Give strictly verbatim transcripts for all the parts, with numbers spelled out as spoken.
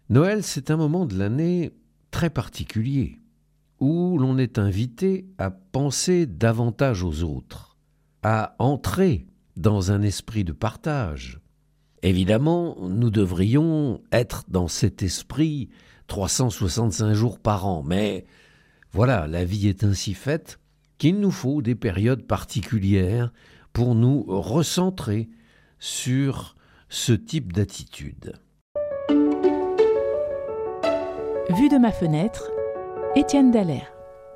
Noël, c'est un moment de l'année très particulier, où l'on est invité à penser davantage aux autres, à entrer dans un esprit de partage. Évidemment, nous devrions être dans cet esprit trois cent soixante-cinq jours par an, mais voilà, la vie est ainsi faite qu'il nous faut des périodes particulières pour nous recentrer sur ce type d'attitude. Vue de ma fenêtre, Étienne Dallaire.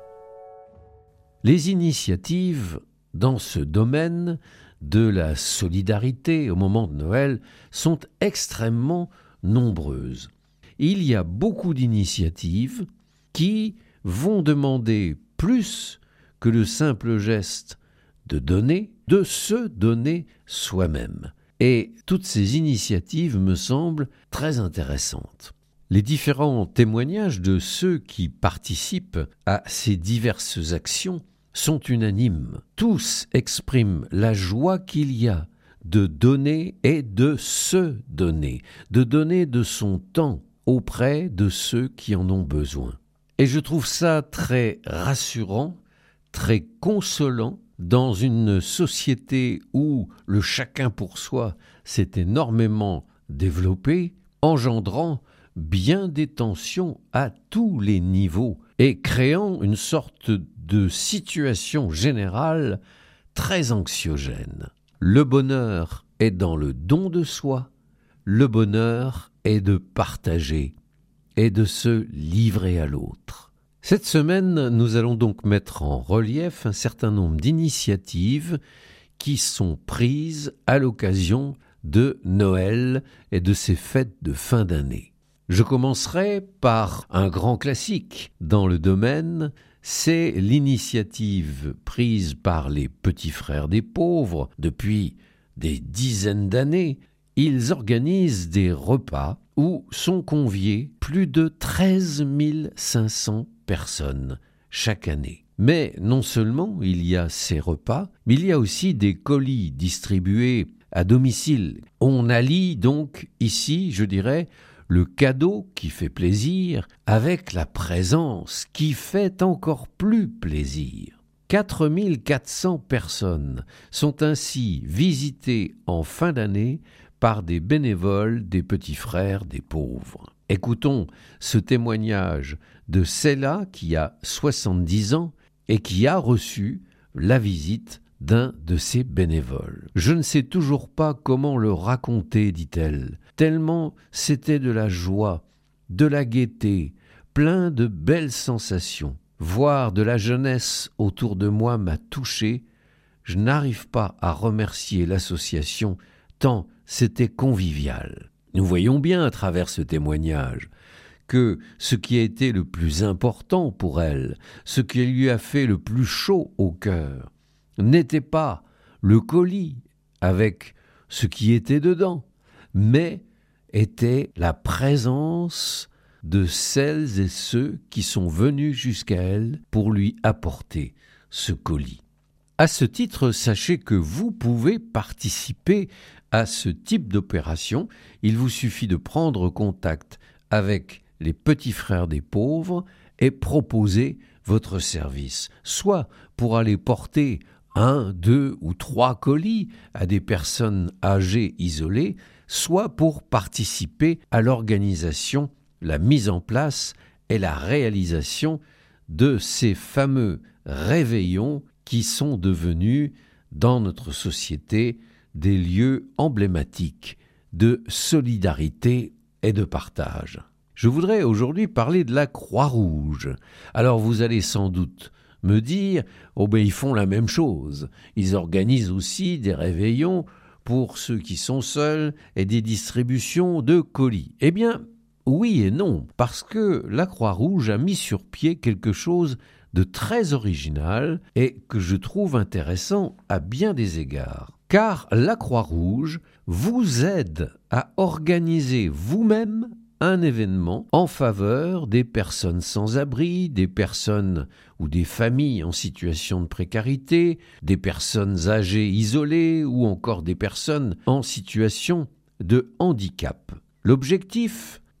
Les initiatives dans ce domaine de la solidarité au moment de Noël sont extrêmement nombreuses. Il y a beaucoup d'initiatives qui vont demander plus que le simple geste de donner, de se donner soi-même. Et toutes ces initiatives me semblent très intéressantes. Les différents témoignages de ceux qui participent à ces diverses actions sont unanimes. Tous expriment la joie qu'il y a de donner et de se donner, de donner de son temps auprès de ceux qui en ont besoin. Et je trouve ça très rassurant, très consolant dans une société où le chacun pour soi s'est énormément développé, engendrant bien des tensions à tous les niveaux et créant une sorte de situation générale très anxiogène. Le bonheur est dans le don de soi, le bonheur est de partager et de se livrer à l'autre. Cette semaine, nous allons donc mettre en relief un certain nombre d'initiatives qui sont prises à l'occasion de Noël et de ces fêtes de fin d'année. Je commencerai par un grand classique dans le domaine, c'est l'initiative prise par les petits frères des pauvres depuis des dizaines d'années. Ils organisent des repas où sont conviés plus de treize mille cinq cents personnes chaque année. Mais non seulement il y a ces repas, mais il y a aussi des colis distribués à domicile. On allie donc ici, je dirais, le cadeau qui fait plaisir avec la présence qui fait encore plus plaisir. quatre mille quatre cents personnes sont ainsi visitées en fin d'année par des bénévoles des petits frères des pauvres. Écoutons ce témoignage de Cella qui a soixante-dix ans et qui a reçu la visite d'un de ces bénévoles. « Je ne sais toujours pas comment le raconter, dit-elle, tellement c'était de la joie, de la gaieté, plein de belles sensations. Voir de la jeunesse autour de moi m'a touché. Je n'arrive pas à remercier l'association tant c'était convivial. » Nous voyons bien à travers ce témoignage que ce qui a été le plus important pour elle, ce qui lui a fait le plus chaud au cœur, n'était pas le colis avec ce qui était dedans, mais était la présence de celles et ceux qui sont venus jusqu'à elle pour lui apporter ce colis. À ce titre, sachez que vous pouvez participer à ce type d'opération. Il vous suffit de prendre contact avec les petits frères des pauvres et proposer votre service, soit pour aller porter un, deux ou trois colis à des personnes âgées isolées, soit pour participer à l'organisation, la mise en place et la réalisation de ces fameux réveillons qui sont devenus, dans notre société, des lieux emblématiques de solidarité et de partage. Je voudrais aujourd'hui parler de la Croix-Rouge. Alors vous allez sans doute me dire, oh ben ils font la même chose. Ils organisent aussi des réveillons pour ceux qui sont seuls et des distributions de colis. Eh bien, oui et non, parce que la Croix-Rouge a mis sur pied quelque chose de très original et que je trouve intéressant à bien des égards. Car la Croix-Rouge vous aide à organiser vous-même un événement en faveur des personnes sans abri, des personnes ou des familles en situation de précarité, des personnes âgées isolées ou encore des personnes en situation de handicap. L'objectif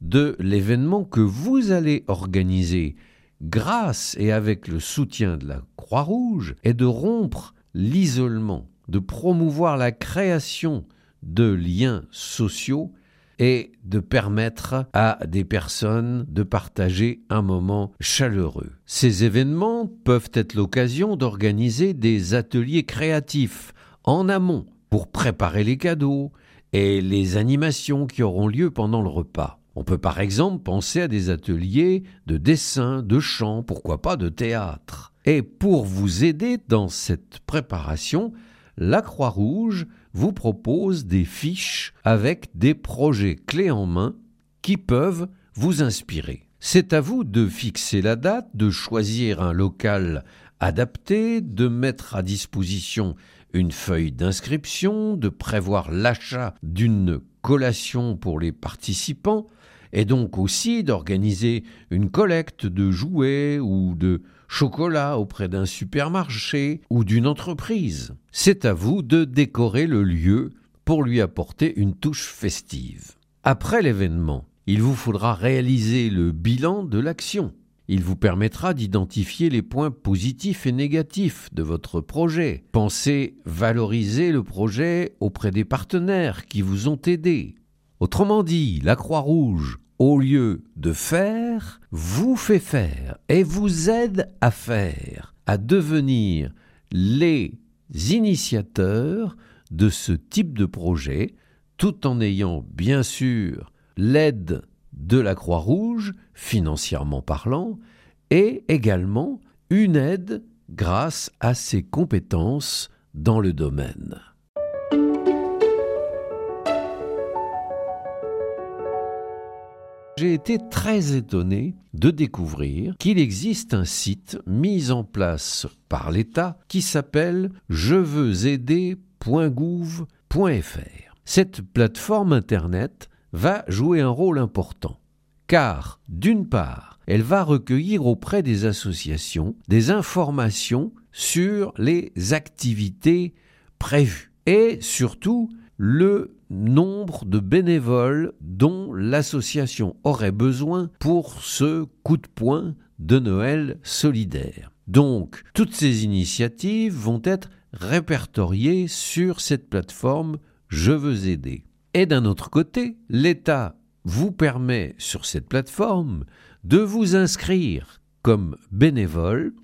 de l'événement que vous allez organiser grâce et avec le soutien de la Croix-Rouge est de rompre l'isolement, de promouvoir la création de liens sociaux et de permettre à des personnes de partager un moment chaleureux. Ces événements peuvent être l'occasion d'organiser des ateliers créatifs en amont pour préparer les cadeaux et les animations qui auront lieu pendant le repas. On peut par exemple penser à des ateliers de dessin, de chant, pourquoi pas de théâtre. Et pour vous aider dans cette préparation, la Croix-Rouge vous propose des fiches avec des projets clés en main qui peuvent vous inspirer. C'est à vous de fixer la date, de choisir un local adapté, de mettre à disposition une feuille d'inscription, de prévoir l'achat d'une collation pour les participants, et donc aussi d'organiser une collecte de jouets ou de chocolat auprès d'un supermarché ou d'une entreprise. C'est à vous de décorer le lieu pour lui apporter une touche festive. Après l'événement, il vous faudra réaliser le bilan de l'action. Il vous permettra d'identifier les points positifs et négatifs de votre projet. Pensez valoriser le projet auprès des partenaires qui vous ont aidé. Autrement dit, la Croix-Rouge, au lieu de faire, vous fait faire et vous aide à faire, à devenir les initiateurs de ce type de projet, tout en ayant bien sûr l'aide de la Croix-Rouge, financièrement parlant, et également une aide grâce à ses compétences dans le domaine. J'ai été très étonné de découvrir qu'il existe un site mis en place par l'État qui s'appelle je veux aider point gouv point f r. Cette plateforme Internet va jouer un rôle important, car d'une part, elle va recueillir auprès des associations des informations sur les activités prévues et surtout le nombre de bénévoles dont l'association aurait besoin pour ce coup de poing de Noël solidaire. Donc, toutes ces initiatives vont être répertoriées sur cette plateforme Je veux aider. Et d'un autre côté, l'État vous permet sur cette plateforme de vous inscrire comme bénévole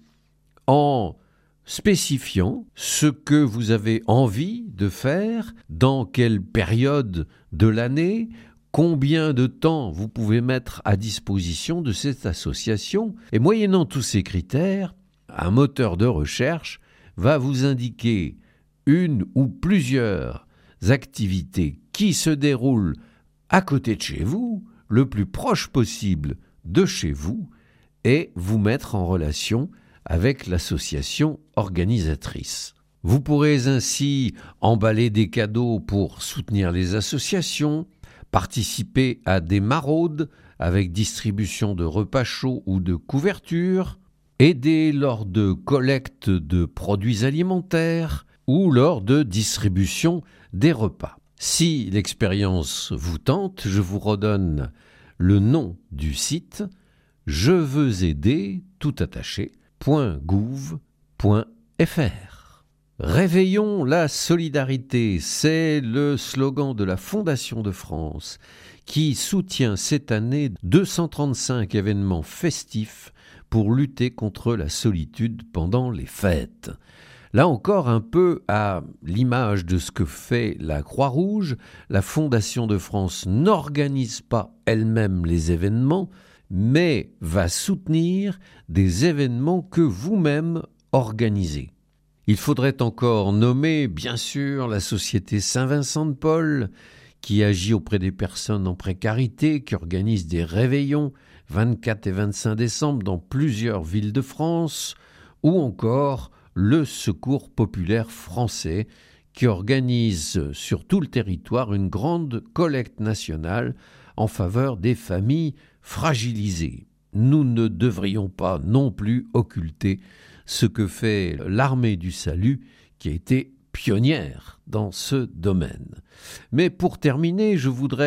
en spécifiant ce que vous avez envie de faire, dans quelle période de l'année, combien de temps vous pouvez mettre à disposition de cette association. Et moyennant tous ces critères, un moteur de recherche va vous indiquer une ou plusieurs activités qui se déroulent à côté de chez vous, le plus proche possible de chez vous, et vous mettre en relation avec l'association organisatrice. Vous pourrez ainsi emballer des cadeaux pour soutenir les associations, participer à des maraudes avec distribution de repas chauds ou de couvertures, aider lors de collecte de produits alimentaires ou lors de distribution des repas. Si l'expérience vous tente, je vous redonne le nom du site je veux aider tout attaché point gouv point f r. Réveillons la solidarité, c'est le slogan de la Fondation de France qui soutient cette année deux cent trente-cinq événements festifs pour lutter contre la solitude pendant les fêtes. Là encore, un peu à l'image de ce que fait la Croix-Rouge, la Fondation de France n'organise pas elle-même les événements, mais va soutenir des événements que vous-même organisez. Il faudrait encore nommer, bien sûr, la Société Saint-Vincent de Paul, qui agit auprès des personnes en précarité, qui organise des réveillons vingt-quatre et vingt-cinq décembre dans plusieurs villes de France, ou encore le Secours populaire français, qui organise sur tout le territoire une grande collecte nationale en faveur des familles fragilisées. Nous ne devrions pas non plus occulter ce que fait l'Armée du Salut, qui a été pionnière dans ce domaine. Mais pour terminer, je voudrais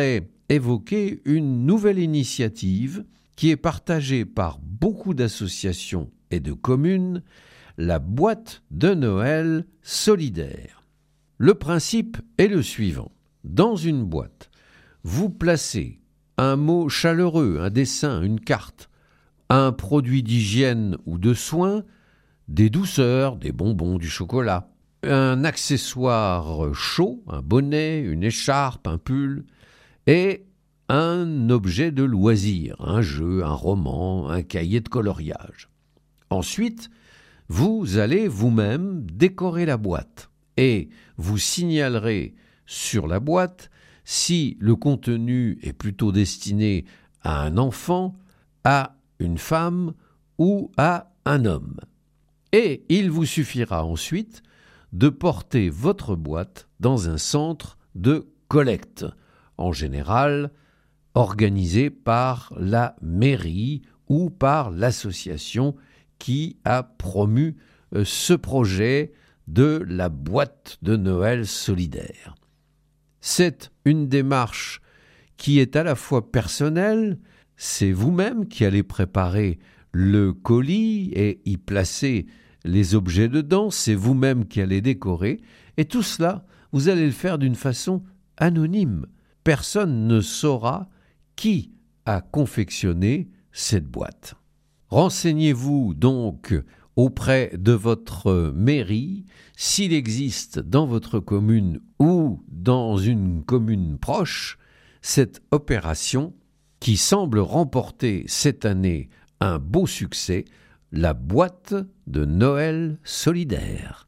évoquer une nouvelle initiative qui est partagée par beaucoup d'associations et de communes, la boîte de Noël solidaire. Le principe est le suivant. Dans une boîte, vous placez un mot chaleureux, un dessin, une carte, un produit d'hygiène ou de soins, des douceurs, des bonbons, du chocolat, un accessoire chaud, un bonnet, une écharpe, un pull, et un objet de loisir, un jeu, un roman, un cahier de coloriage. Ensuite, vous allez vous-même décorer la boîte et vous signalerez sur la boîte si le contenu est plutôt destiné à un enfant, à une femme ou à un homme. Et il vous suffira ensuite de porter votre boîte dans un centre de collecte, en général organisé par la mairie ou par l'association qui a promu ce projet de la boîte de Noël solidaire. C'est une démarche qui est à la fois personnelle, c'est vous-même qui allez préparer le colis et y placer les objets dedans, c'est vous-même qui allez décorer, et tout cela, vous allez le faire d'une façon anonyme. Personne ne saura qui a confectionné cette boîte. Renseignez-vous donc auprès de votre mairie s'il existe dans votre commune ou dans une commune proche cette opération qui semble remporter cette année un beau succès, la boîte de Noël solidaire.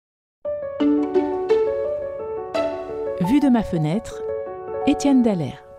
Vue de ma fenêtre, Étienne Dallaire.